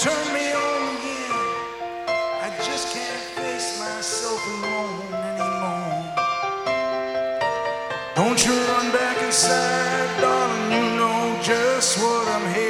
turn me on again. I just can't face myself alone anymore. Don't you run back inside, darling, you know just what I'm here.